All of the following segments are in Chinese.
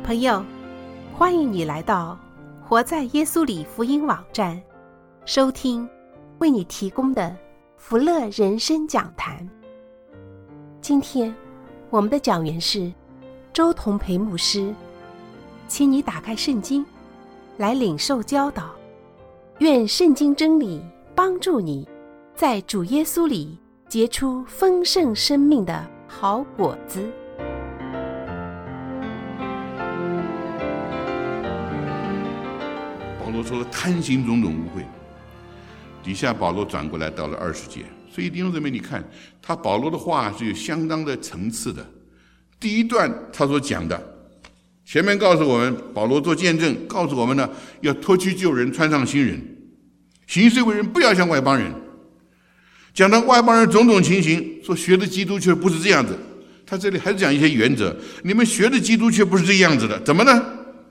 朋友，欢迎你来到活在耶稣里福音网站，收听为你提供的福乐人生讲坛。今天我们的讲员是周同培牧师，请你打开圣经来领受教导，愿圣经真理帮助你在主耶稣里结出丰盛生命的好果子。 保罗说了贪行种种污秽，底下保罗转过来到了20节，所以弟兄姊妹，你看他保罗的话是有相当的层次的。第一段他所讲的，前面告诉我们，保罗做见证，告诉我们呢，要脱去旧人，穿上新人，行事为人不要像外邦人。讲到外邦人种种情形，说学的基督却不是这样子。他这里还是讲一些原则，你们学的基督却不是这样子的，怎么呢？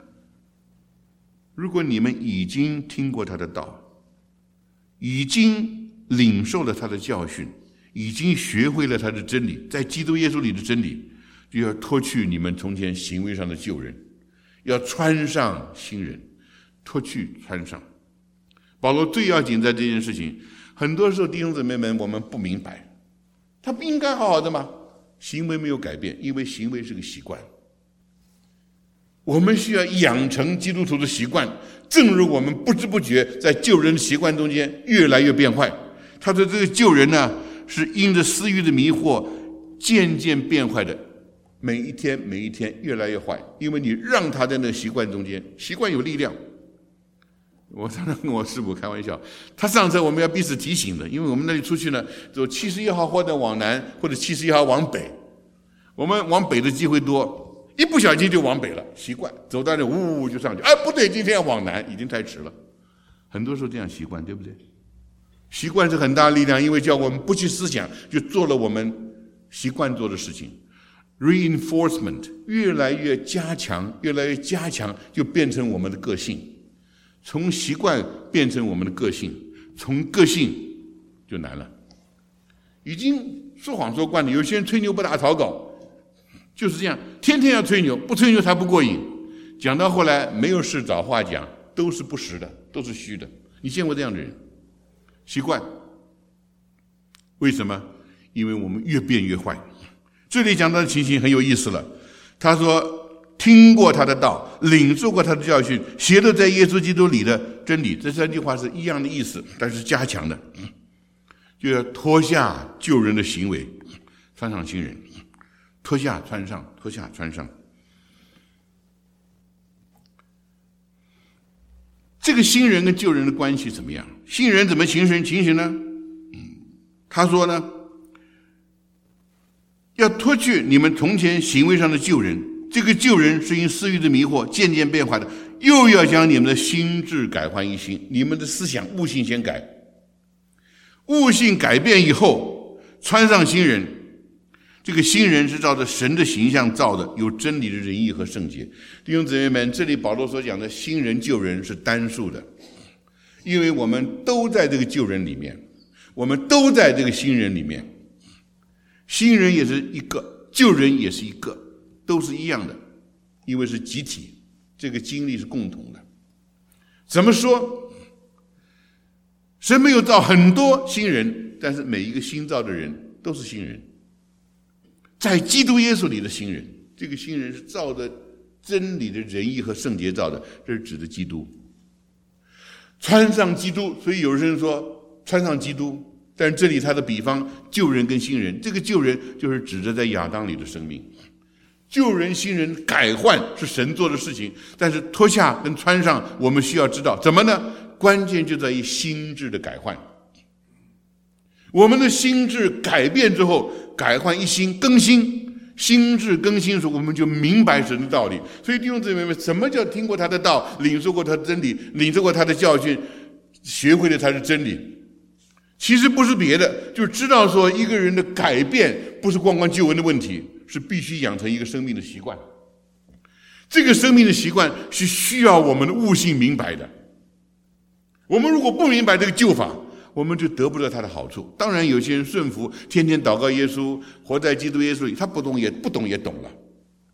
如果你们已经听过他的道，已经领受了他的教训，已经学会了他的真理，在基督耶稣里的真理，就要脱去你们从前行为上的旧人，要穿上新人，脱去穿上。保罗最要紧在这件事情，很多时候弟兄姊妹们我们不明白，他不应该好好的吗？行为没有改变，因为行为是个习惯。我们需要养成基督徒的习惯，正如我们不知不觉在旧人的习惯中间越来越变坏。他说这个旧人呢，是因着私欲的迷惑渐渐变坏的，每一天越来越坏，因为你让他在那个习惯中间，习惯有力量。我常常跟我师父开玩笑，他上车我们要彼此提醒的，因为我们那里出去呢，走71号或者往南，或者71号往北，我们往北的机会多，一不小心就往北了，习惯走到那呜就上去，不对，今天要往南，已经太迟了。很多时候这样习惯，对不对？习惯是很大力量，因为叫我们不去思想，就做了我们习惯做的事情。Reinforcement 越来越加强，就变成我们的个性。从习惯变成我们的个性，从个性就难了。已经说谎说惯了，有些人吹牛不打草稿，就是这样，天天要吹牛，不吹牛才不过瘾。讲到后来没有事找话讲，都是不实的，都是虚的。你见过这样的人？习惯。为什么？因为我们越变越坏。这里讲到的情形很有意思了，他说听过他的道，领受过他的教训，学了在耶稣基督里的真理，这3句话是一样的意思，但是加强的，就要脱下旧人的行为，穿上新人，脱下穿上，脱下穿上。这个新人跟旧人的关系怎么样？新人怎么情形呢？他说呢，要脱去你们从前行为上的旧人，这个旧人是因私欲的迷惑渐渐变化的，又要将你们的心智改换一新，你们的思想悟性先改，悟性改变以后穿上新人。这个新人是照着神的形象造的，有真理的仁义和圣洁。弟兄姊妹们，这里保罗所讲的新人旧人是单数的，因为我们都在这个旧人里面，我们都在这个新人里面。新人也是一个，旧人也是一个，都是一样的，因为是集体，这个经历是共同的。怎么说？神没有造很多新人，但是每一个新造的人都是新人，在基督耶稣里的新人，这个新人是照着真理的仁义和圣洁造的，这是指的基督。穿上基督，所以有人说穿上基督，但是这里他的比方旧人跟新人，这个旧人就是指着在亚当里的生命。旧人新人改换是神做的事情，但是脱下跟穿上我们需要知道怎么呢？关键就在于心智的改换。我们的心智改变之后，改换一新更新，心智更新的时候，我们就明白神的道理。所以弟兄姊妹们，什么叫听过他的道，领受过他的真理，领受过他的教训，学会了他的真理？其实不是别的，就是知道说一个人的改变不是光旧闻的问题，是必须养成一个生命的习惯。这个生命的习惯是需要我们的悟性明白的。我们如果不明白这个旧法，我们就得不到他的好处。当然有些人顺服，天天祷告耶稣，活在基督耶稣里，他不懂也懂了。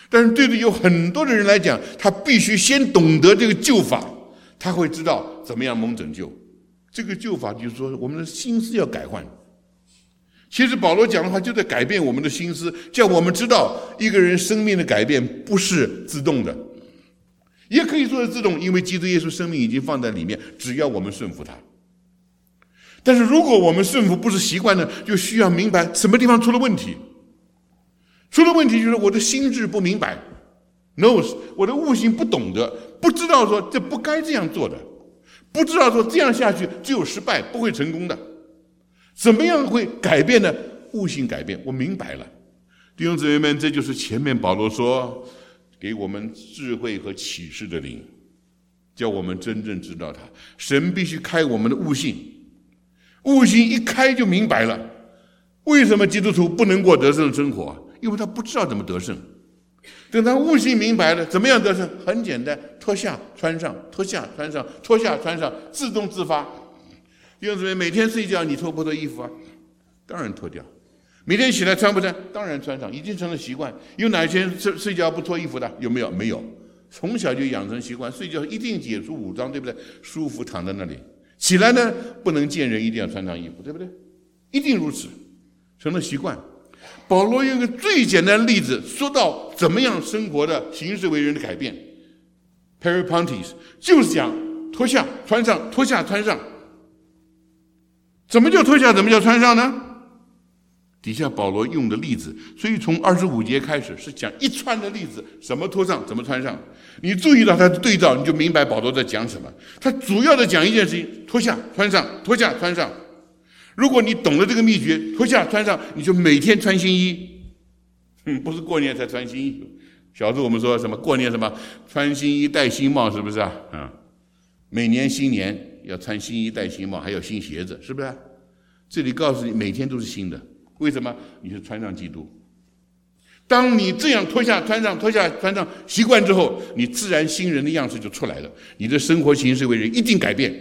但是对于有很多的人来讲，他必须先懂得这个救法，他会知道怎么样蒙拯救。这个救法就是说，我们的心思要改换。其实保罗讲的话就在改变我们的心思，叫我们知道一个人生命的改变不是自动的，也可以说是自动，因为基督耶稣生命已经放在里面，只要我们顺服他。但是如果我们顺服不是习惯呢，就需要明白什么地方出了问题。出了问题就是我的心智不明白 ，knows 我的悟性不懂得，不知道说这不该这样做的，不知道说这样下去只有失败，不会成功的。怎么样会改变呢？悟性改变，我明白了。弟兄姊妹们，这就是前面保罗说给我们智慧和启示的灵，叫我们真正知道他。神必须开我们的悟性，悟性一开就明白了。为什么基督徒不能过得胜的生活？因为他不知道怎么得胜。等他悟性明白了，怎么样得胜？很简单，脱下穿上，脱下穿上，脱下穿上，自动自发。弟兄姊妹，每天睡觉你脱不脱衣服啊？当然脱掉。每天起来穿不穿？当然穿上，已经成了习惯。有哪一天睡觉不脱衣服的？有没有？没有。从小就养成习惯，睡觉一定解除武装，对不对？舒服躺在那里。起来呢，不能见人，一定要穿上衣服，对不对？一定如此，成了习惯。保罗用一个最简单的例子说到怎么样生活的行事为人的改变。Peripontes 就是讲脱下穿上，脱下穿上。怎么叫脱下？怎么叫穿上呢？底下保罗用的例子，所以从25节开始是讲一串的例子，怎么脱上，怎么穿上。你注意到他的对照，你就明白保罗在讲什么。他主要的讲一件事情：脱下穿上，脱下穿上。如果你懂了这个秘诀，脱下穿上，你就每天穿新衣。不是过年才穿新衣。小时候我们说什么过年什么穿新衣戴新帽，是不是啊？每年新年要穿新衣戴新帽，还有新鞋子，是不是？这里告诉你，每天都是新的。为什么？你是穿上基督。当你这样脱下穿上，脱下穿上习惯之后，你自然新人的样式就出来了。你的生活行事为人一定改变。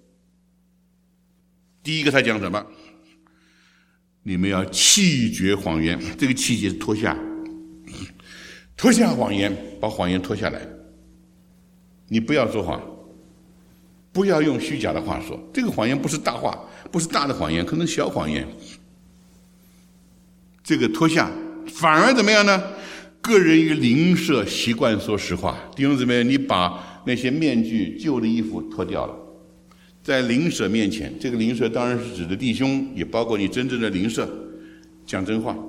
第一个他讲什么？你们要弃绝谎言。这个弃绝是脱下，脱下谎言，把谎言脱下来。你不要说谎，不要用虚假的话说。这个谎言不是大话，不是大的谎言，可能小谎言。这个脱下，反而怎么样呢？个人与邻舍习惯说实话。弟兄姊妹，你把那些面具、旧的衣服脱掉了，在邻舍面前，这个邻舍当然是指的弟兄，也包括你真正的邻舍，讲真话。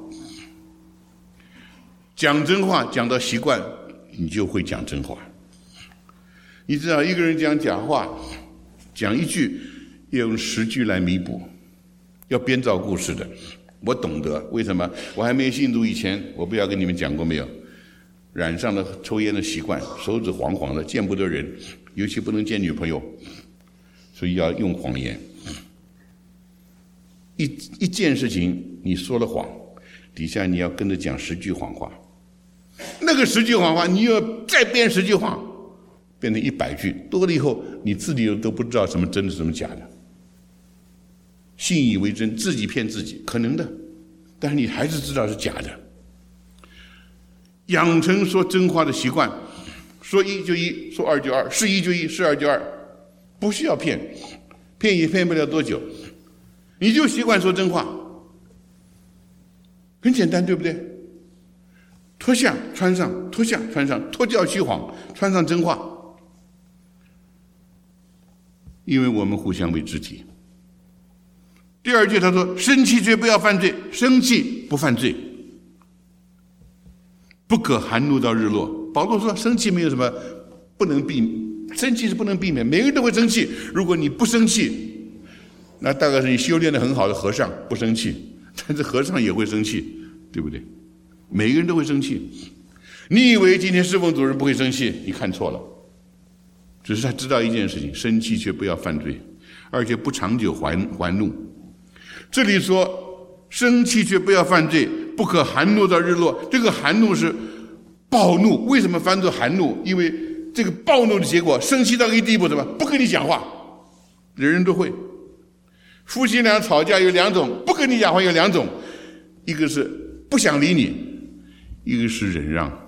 讲真话讲到习惯，你就会讲真话。你知道一个人讲假话，讲一句要用10句来弥补，要编造故事的。我懂得为什么？我还没信主以前，我不知道跟你们讲过没有，染上了抽烟的习惯，手指黄黄的，见不得人，尤其不能见女朋友，所以要用谎言。一件事情你说了谎，底下你要跟着讲10句谎话，那个10句谎话你要再编10句谎，变成100句，多了以后你自己都不知道什么真的什么假的。信以为真，自己骗自己，可能的，但是你还是知道是假的。养成说真话的习惯，说1就1，说2就2，是1就1，是2就2，不需要骗，骗也骗不了多久，你就习惯说真话，很简单，对不对？脱下穿上，脱下穿上，脱掉虚谎，穿上真话，因为我们互相为肢体。第2句他说，生气却不要犯罪，生气不犯罪，不可含怒到日落。保罗说生气没有什么不能避免，生气是不能避免，每个人都会生气。如果你不生气，那大概是你修炼的很好的和尚不生气，但是和尚也会生气，对不对？每个人都会生气。你以为今天侍奉主任不会生气，你看错了。只是他知道一件事情，生气却不要犯罪，而且不长久还怒。这里说生气却不要犯罪，不可含怒到日落。这个含怒是暴怒，为什么翻作含怒？因为这个暴怒的结果，生气到一个地步，什么？不跟你讲话，人人都会。夫妻俩吵架有2种，不跟你讲话有2种，一个是不想理你，一个是忍让，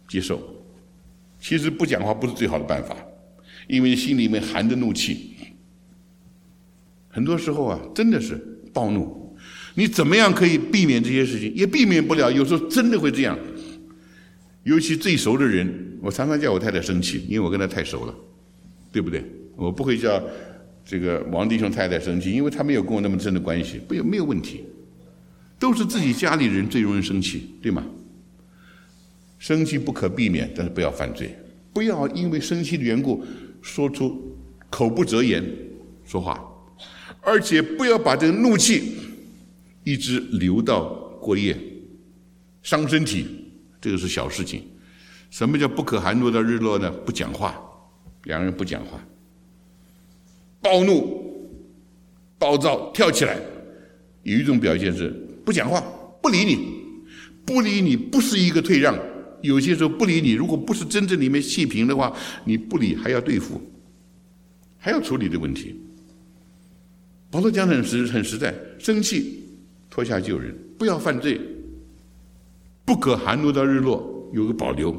接受。其实不讲话不是最好的办法，因为心里面含着怒气。很多时候啊，真的是暴怒。你怎么样可以避免这些事情？也避免不了，有时候真的会这样。尤其最熟的人，我常常叫我太太生气，因为我跟她太熟了，对不对？我不会叫这个王弟兄太太生气，因为他没有跟我那么深的关系，没有问题。都是自己家里人最容易生气，对吗？生气不可避免，但是不要犯罪，不要因为生气的缘故说出口不择言说话，而且不要把这个怒气一直流到过夜，伤身体，这个是小事情。什么叫不可含怒到日落呢？不讲话，两人不讲话，暴怒、暴躁、跳起来。有一种表现是不讲话，不理你，不理你不是一个退让。有些时候不理你，如果不是真正里面气平的话，你不理还要对付，还要处理的问题。保罗讲得很实在，生气脱下救人，不要犯罪，不可含怒到日落，有个保留，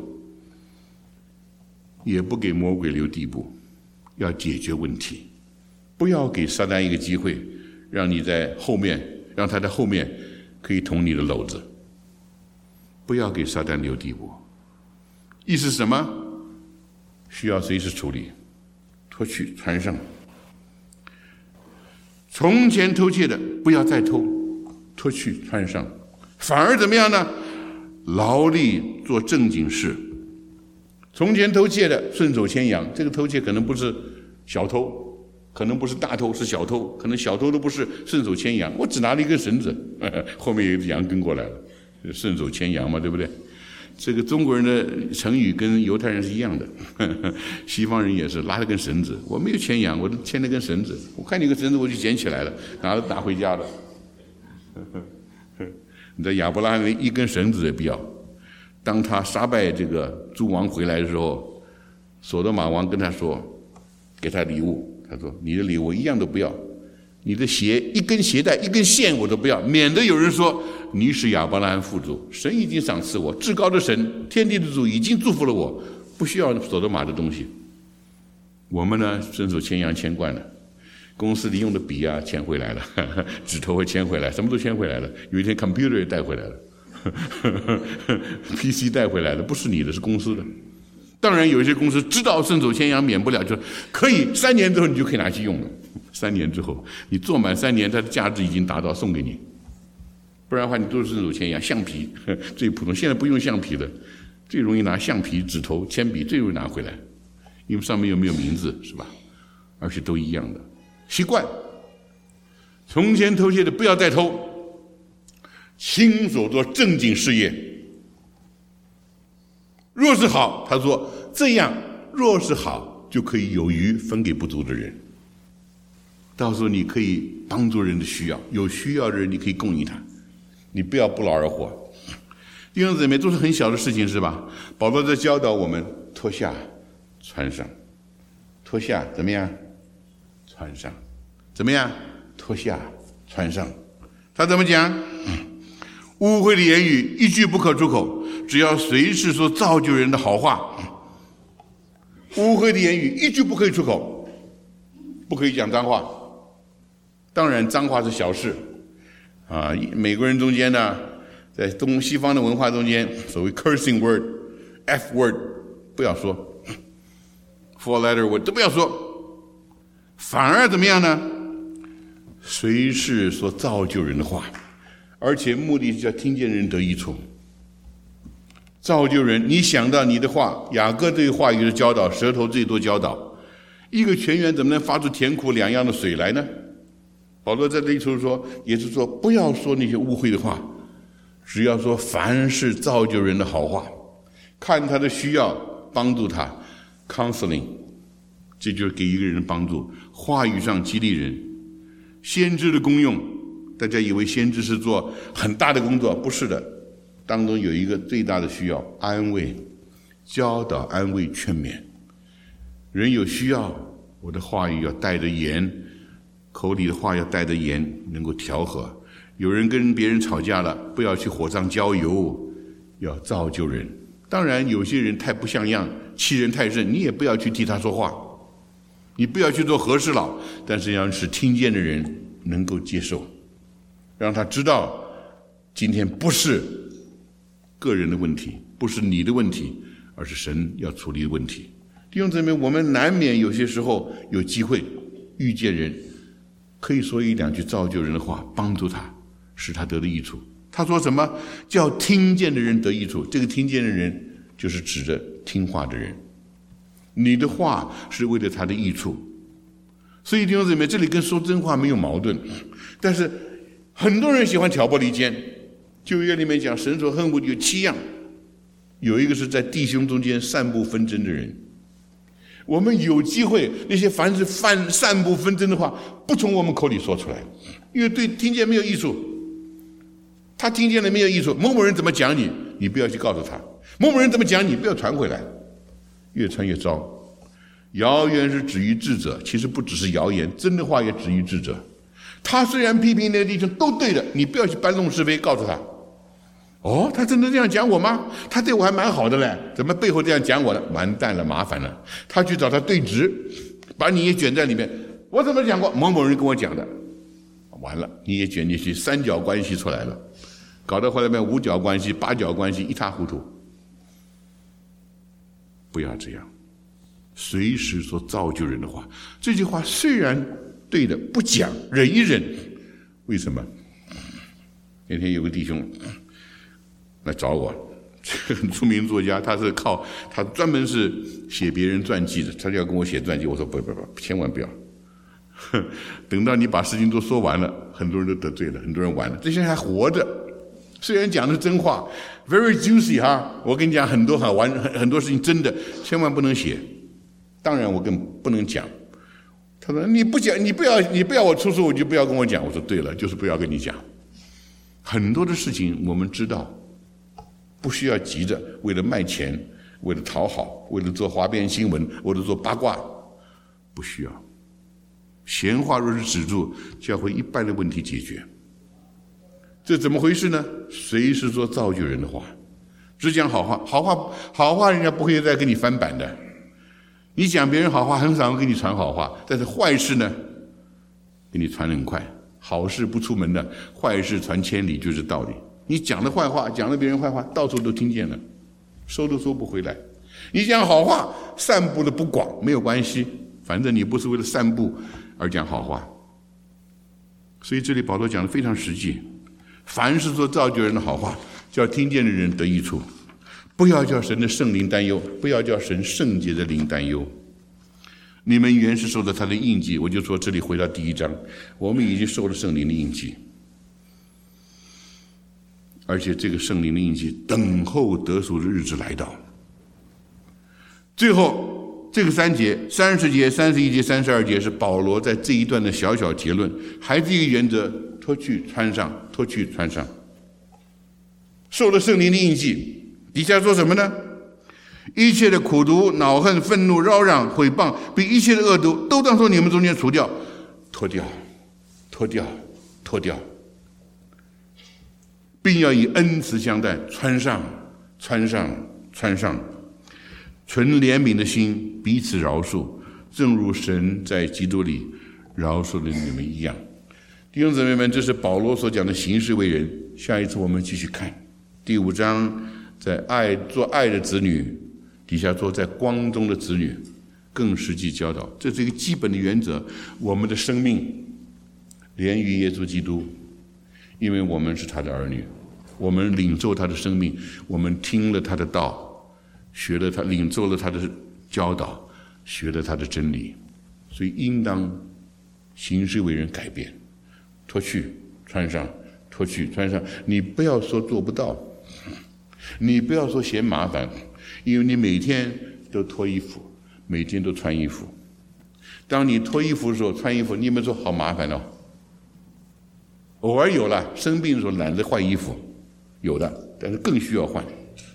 也不给魔鬼留地步，要解决问题，不要给撒旦一个机会，让你在后面，让他在后面可以捅你的篓子，不要给撒旦留地步。意思是什么？需要随时处理，脱去穿上。从前偷窃的不要再偷，脱去穿上，反而怎么样呢？劳力做正经事。从前偷窃的顺手牵羊，这个偷窃可能不是小偷，可能不是大偷，是小偷，可能小偷都不是，顺手牵羊，我只拿了一根绳子，后面有一只羊跟过来了，顺手牵羊嘛，对不对？这个中国人的成语跟犹太人是一样的，西方人也是拉了根绳子，我没有牵羊，我牵了根绳子，我看你个绳子我就捡起来了，拿回家了。你在亚伯拉罕一根绳子也不要。当他杀败这个诸王回来的时候，所多玛王跟他说，给他礼物，他说你的礼物我一样都不要，你的鞋一根鞋带一根线我都不要，免得有人说你是亚伯拉罕父祖，神已经赏赐我，至高的神天地的主已经祝福了我，不需要所多玛的东西。我们呢伸手牵羊牵惯了，公司里用的笔啊牵回来了，指头会牵回来，什么都牵回来了，有一天 computer 也带回来了PC 带回来的，不是你的，是公司的。当然有一些公司知道顺手牵羊免不了，就可以3年之后你就可以拿去用了。3年之后你做满3年，它的价值已经达到，送给你。不然的话你都是顺手牵羊，橡皮最普通，现在不用橡皮的，最容易拿橡皮、指头、铅笔最容易拿回来，因为上面又没有名字，是吧？而且都一样的习惯。从前偷窃的不要再偷，亲手做正经事业。若是好，他说这样若是好，就可以有余分给不足的人。到时候你可以帮助人的需要，有需要的人你可以供应他，你不要不劳而获。弟兄姊妹，都是很小的事情，是吧？保罗在教导我们脱下穿上，脱下怎么样？穿上，怎么样？脱下穿上。他怎么讲？污秽的言语一句不可出口，只要随时说造就人的好话。污秽的言语一句不可以出口，不可以讲脏话。当然脏话是小事啊，美国人中间呢，在东西方的文化中间，所谓 cursing word F word 不要说， four letter word 都不要说，反而怎么样呢？随时说造就人的话，而且目的是要听见人得益处。造就人，你想到你的话，雅各对话语的教导，舌头最多教导。一个泉源怎么能发出甜苦两样的水来呢？保罗在这一处说，也是说不要说那些污秽的话，只要说凡是造就人的好话，看他的需要，帮助他 counseling， 这就是给一个人帮助，话语上激励人。先知的功用，大家以为先知是做很大的工作，不是的，当中有一个最大的需要，安慰、教导、安慰、劝勉。人有需要，我的话语要带着盐，口里的话要带着盐，能够调和。有人跟别人吵架了，不要去火上浇油，要造就人， 当然有些人太不像样，欺人太甚，你也不要去替他说话，你不要去做和事佬，但是要使听见的人能够接受，让他知道今天不是个人的问题，不是你的问题，而是神要处理的问题。弟兄姊妹，我们难免有些时候有机会遇见人，可以说一两句造就人的话，帮助他，使他得的益处。他说什么？叫听见的人得益处。这个听见的人就是指着听话的人，你的话是为了他的益处。所以弟兄姊妹，这里跟说真话没有矛盾，但是很多人喜欢挑拨离间。旧约里面讲，神所恨恶的有7样，有一个是在弟兄中间散布纷争的人。我们有机会，那些凡是散布纷争的话，不从我们口里说出来，因为对听见没有益处。他听见了没有益处，某某人怎么讲你，你不要去告诉他；某某人怎么讲你，不要传回来，越传越糟。谣言是止于智者，其实不只是谣言，真的话也止于智者。他虽然批评那个弟兄都对的，你不要去搬弄是非，告诉他。哦，他真的这样讲我吗？他对我还蛮好的嘞，怎么背后这样讲我呢？完蛋了，麻烦了。他去找他对质，把你也卷在里面。我怎么讲过？某某人跟我讲的，完了，你也卷进去，三角关系出来了，搞到后来面五角关系、八角关系一塌糊涂。不要这样，随时说造就人的话。这句话虽然对的，不讲，忍一忍。为什么？那天有个弟兄来找我，很出名作家，他专门是写别人传记的，他就要跟我写传记。我说不，千万不要。等到你把事情都说完了，很多人都得罪了，很多人完了。这些人还活着，虽然讲的是真话 ，very juicy 哈。我跟你讲，很多事情真的，千万不能写。当然我更不能讲。他说你不讲，你不要我出书，我就不要跟我讲。我说对了，就是不要跟你讲。很多的事情我们知道。不需要急着为了卖钱，为了讨好，为了做花边新闻，为了做八卦，不需要。闲话若是止住，教会一半的问题解决。这怎么回事呢？随时说造就人的话，只讲好话，好话人家不会再跟你翻版的。你讲别人好话，很少会给你传好话，但是坏事呢，给你传得很快。好事不出门的，坏事传千里，就是道理。你讲的坏话，讲了别人坏话，到处都听见了，收都收不回来。你讲好话，散布的不广，没有关系，反正你不是为了散布而讲好话。所以这里保罗讲的非常实际，凡是说造就人的好话，叫听见的人得益处，不要叫神的圣灵担忧，不要叫神圣洁的灵担忧。你们原是受了他的印记，我就说这里回到第1章，我们已经受了圣灵的印记。而且这个圣灵的印记等候得赎的日子来到。最后这个3节30节31节32节是保罗在这一段的小小结论，还是一个原则，脱去穿上，脱去穿上。受了圣灵的印记，底下说什么呢？一切的苦毒、恼恨、愤怒、嚷嚷、毁谤，比一切的恶毒，都当从你们中间除掉，脱掉，脱掉，脱掉，并要以恩慈相待，穿上，穿上，穿上，存怜悯的心，彼此饶恕，正如神在基督里饶恕了你们一样。弟兄姊妹们，这是保罗所讲的行事为人。下一次我们继续看第5章，在做爱的子女底下做在光中的子女，更实际教导。这是一个基本的原则。我们的生命连于耶稣基督，因为我们是他的儿女，我们领受他的生命，我们听了他的道，学了他，领受了他的教导，学了他的真理，所以应当行事为人改变，脱去穿上，脱去穿上。你不要说做不到，你不要说嫌麻烦，因为你每天都脱衣服，每天都穿衣服。当你脱衣服的时候，穿衣服，你有没有说好麻烦哦？偶尔有了，生病的时候懒得换衣服，有的，但是更需要换。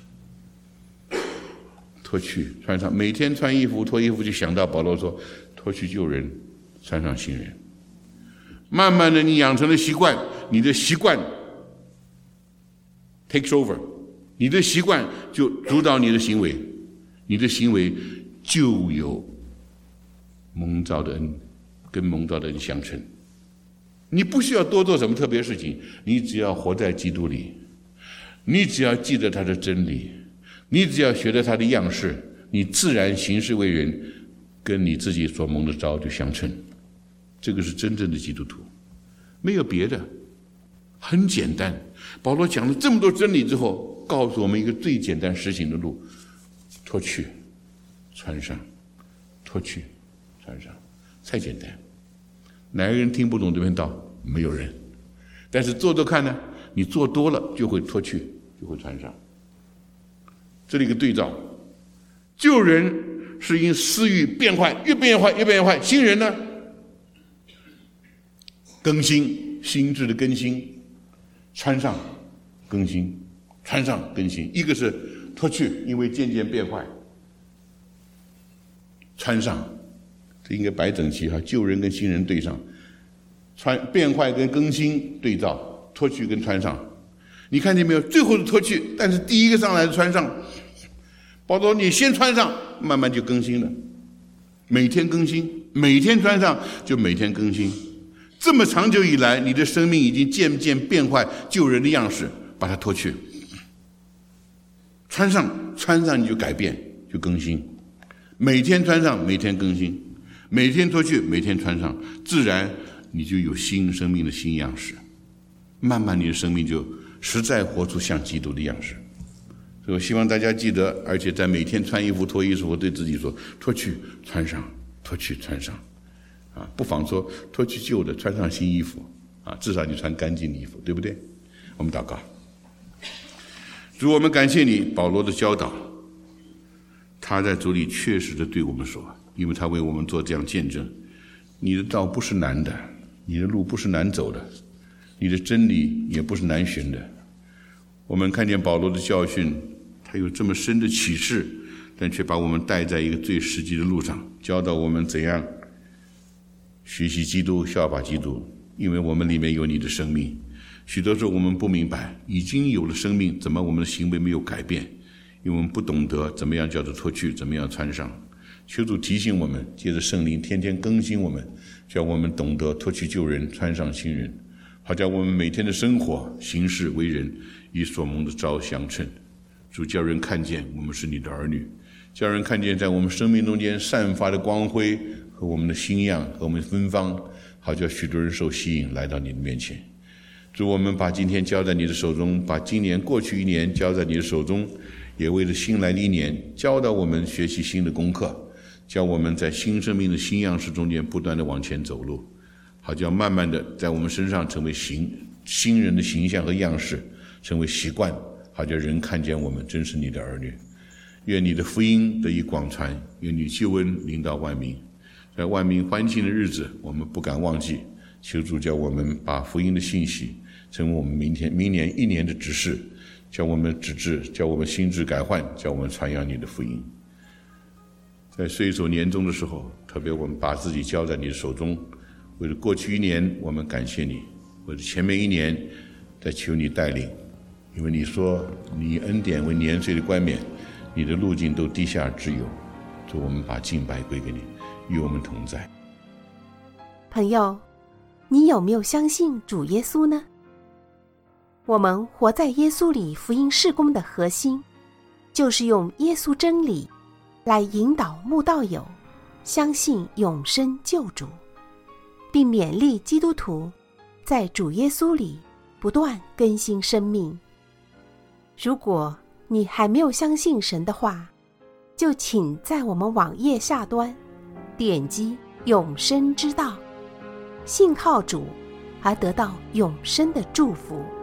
脱去穿上，每天穿衣服脱衣服，就想到保罗说，脱去旧人，穿上新人。慢慢的你养成了习惯，你的习惯 takes over， 你的习惯就主导你的行为，你的行为就有蒙召的恩，跟蒙召的恩相称。你不需要多做什么特别事情，你只要活在基督里，你只要记得他的真理，你只要学着他的样式，你自然行事为人跟你自己所蒙的召就相称。这个是真正的基督徒，没有别的，很简单。保罗讲了这么多真理之后，告诉我们一个最简单实行的路：脱去穿上，脱去穿上，太简单。哪个人听不懂这篇道？没有人。但是做做看呢，你做多了就会脱去，就会穿上。这里一个对照，旧人是因私欲变坏，越变越坏，越变越坏。新人呢，更新，心智的更新，穿上更新，穿上更新。一个是脱去，因为渐渐变坏；穿上，这应该摆整齐哈，旧人跟新人对上，变坏跟更新对照，脱去跟穿上。你看见没有？最后是脱去，但是第一个上来是穿上。保罗，你先穿上，慢慢就更新了，每天更新，每天穿上就每天更新。这么长久以来，你的生命已经渐渐变坏旧人的样式，把它脱去，穿上你就改变，就更新。每天穿上，每天更新，每天脱去，每天穿上，自然你就有新生命的新样式。慢慢你的生命就实在活出像基督的样式。所以我希望大家记得，而且在每天穿衣服脱衣服，我对自己说：脱去穿上，脱去穿上。不妨说脱去旧的，穿上新衣服。至少你穿干净的衣服，对不对？我们祷告。主，我们感谢你保罗的教导，他在主里确实的对我们说，因为他为我们做这样见证。你的道不是难的，你的路不是难走的，你的真理也不是难寻的。我们看见保罗的教训，他有这么深的启示，但却把我们带在一个最实际的路上，教导我们怎样学习基督，效法基督。因为我们里面有你的生命，许多时候我们不明白，已经有了生命，怎么我们的行为没有改变？因为我们不懂得怎么样叫做脱去，怎么样穿上。求主提醒我们，借着圣灵天天更新我们，叫我们懂得脱去旧人，穿上新人，好叫我们每天的生活行事为人与所蒙的召相称。主，叫人看见我们是你的儿女，叫人看见在我们生命中间散发的光辉和我们的新样和我们的芬芳，好叫许多人受吸引来到你的面前。主，我们把今天交在你的手中，把今年过去一年交在你的手中，也为了新来的一年教导我们学习新的功课，叫我们在新生命的新样式中间不断的往前走路，好叫慢慢的在我们身上成为新人的形象和样式，成为习惯，好叫人看见我们真是你的儿女。愿你的福音得以广传，愿你救恩临到万民。在万民欢庆的日子，我们不敢忘记，求主叫我们把福音的信息成为我们明年一年的指示，叫我们指示，叫我们心智改换，叫我们传扬你的福音。在岁首年终的时候，特别我们把自己交在你的手中，为了过去一年我们感谢你，为了前面一年再求你带领，因为你说你以恩典为年岁的冠冕，你的路径都低下之有。主，我们把敬拜归给你，与我们同在。 朋友，你有没有相信主耶稣呢？我们活在耶稣里福音事工的核心，就是用耶稣真理来引导慕道友相信永生救主，并勉励基督徒在主耶稣里不断更新生命。如果你还没有相信神的话，就请在我们网页下端点击永生之道，信靠主而得到永生的祝福。